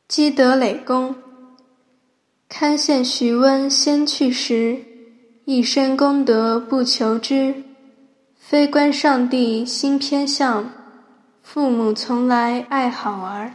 积德累功。堪羡徐温先去时，一身功德不求之。非观上帝心偏向，父母从来爱好儿。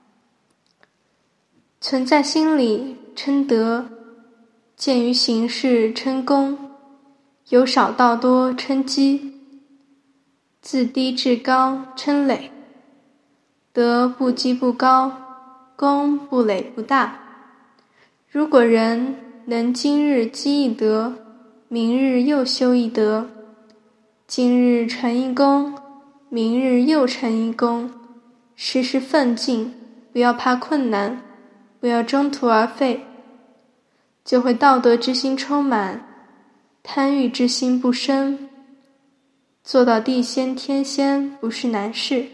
存在心里称德，见于行事称功，由少到多称积，自低至高称累。德不积不高，功不累不大。如果人能今日积一德，明日又修一德，今日成一功，明日又成一功，时时奋进，不要怕困难，不要中途而废，就会道德之心充满，贪欲之心不生，做到地仙天仙不是难事。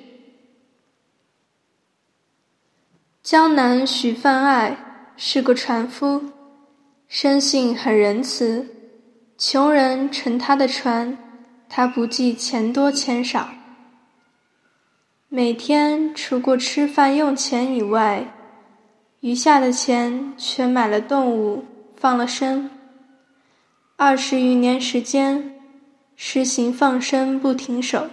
江南许范爱是个船夫，生性很仁慈，穷人乘他的船，他不计钱多钱少。每天除过吃饭用钱以外，余下的钱全买了动物，放了生。20余年时间，实行放生不停手。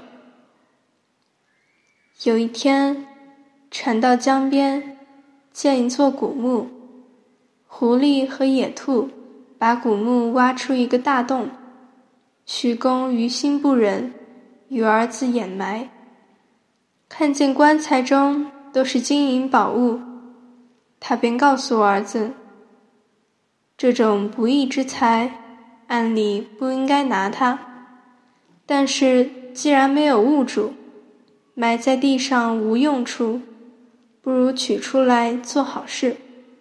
有一天，船到江边，见一座古墓，狐狸和野兔把古墓挖出一个大洞，徐公于心不忍，与儿子掩埋。看见棺材中都是金银宝物，他便告诉儿子，这种不义之财，按理不应该拿它，但是既然没有物主，埋在地上无用处，不如取出来做好事。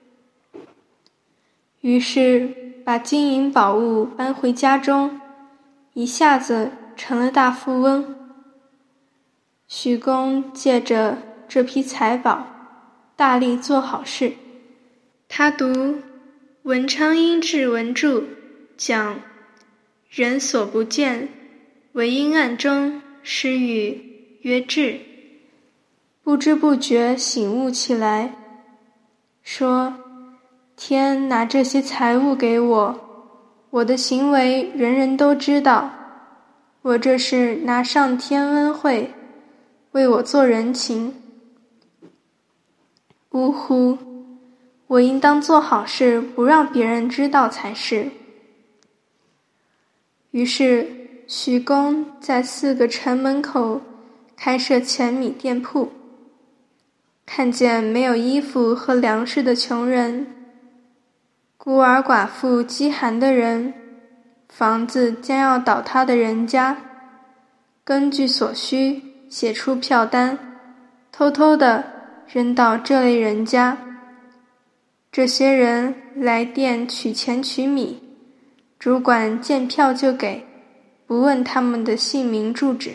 于是把金银宝物搬回家中，一下子成了大富翁。徐公借着这批财宝，大力做好事。他读文昌阴骘文注讲，人所不见，为阴暗中施语曰智，不知不觉醒悟起来，说天拿这些财物给我，我的行为人人都知道，我这是拿上天恩惠，为我做人情。呜呼，我应当做好事，不让别人知道才是。于是徐公在4个城门口开设钱米店铺，看见没有衣服和粮食的穷人，孤儿寡妇饥寒的人，房子将要倒塌的人家，根据所需写出票单，偷偷地扔到这类人家。这些人来店取钱取米，主管见票就给，不问他们的姓名住址。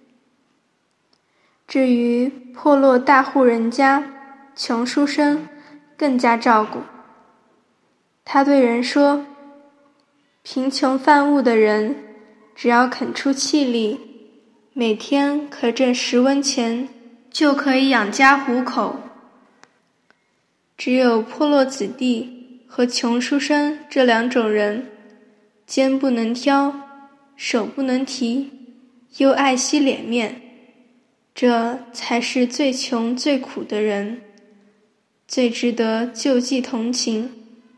至于破落大户人家，穷书生更加照顾。他对人说，贫穷犯物的人，只要肯出气力，每天可挣10文钱，就可以养家糊口。只有破落子弟和穷书生这2种人，肩不能挑，手不能提，又爱惜脸面，这才是最穷最苦的人，最值得救济同情。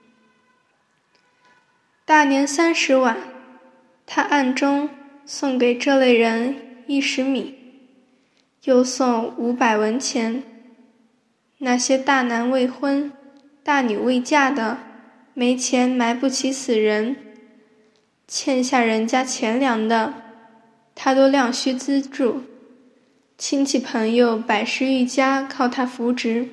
大年30晚，他暗中送给这类人10米，又送500文钱。那些大男未婚、大女未嫁的，没钱买不起死人，欠下人家钱粮的，他都量须资助，亲戚朋友百事愈家靠他扶植。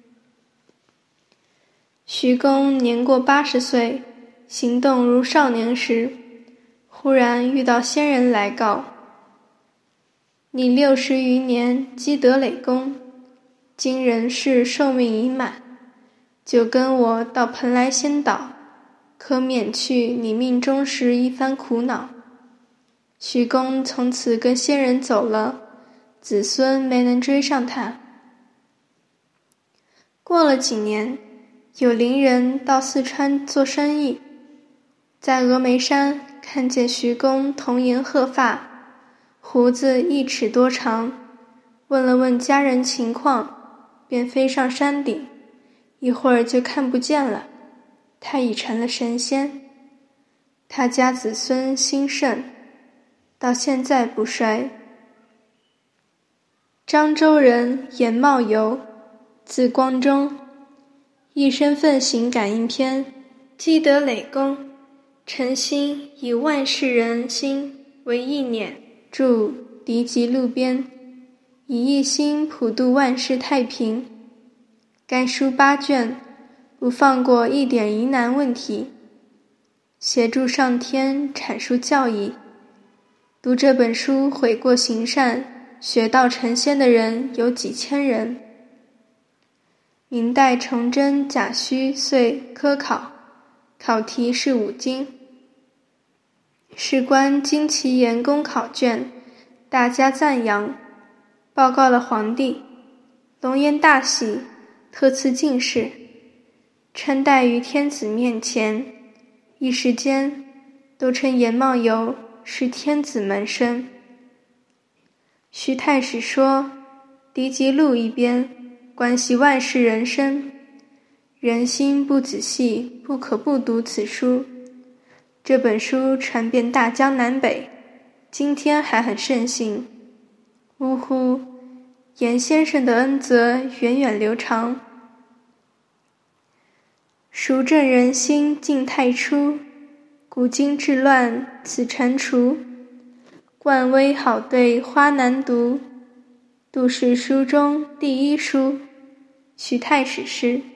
徐公年过80岁，行动如少年时，忽然遇到仙人来告，你60余年积德累功，今人世寿命已满，就跟我到蓬莱仙岛，可免去你命中时一番苦恼。徐公从此跟仙人走了，子孙没能追上他。 过了几年，有邻人到四川做生意，在峨眉山看见徐公童颜鹤发，胡子1尺多长，问了问家人情况，便飞上山顶，一会儿就看不见了。他已成了神仙，他家子孙兴盛，到现在不衰。漳州人颜茂游，字光中，一生奉行感应篇，积德累功，诚心以万世人心为意念，著《敌集录编》，以一心普度万世太平。该书8卷，不放过一点疑难问题，协助上天阐述教义。读这本书悔过行善，学道成仙的人有几千人。明代崇祯甲戌岁科考，考题是5经。士官经其研工考卷，大加赞扬，报告了皇帝。龙颜大喜，特赐进士，称戴于天子面前，一时间都称颜茂游是天子门生。徐太史说，敌集录一边关系万世人生，人心不仔细，不可不读此书。这本书传遍大江南北，今天还很盛行。呜呼，颜先生的恩泽源远流长。熟正人心尽太初，古今治乱此蟾蜍。冠威好对花难读，杜氏书中第1书，徐太史诗。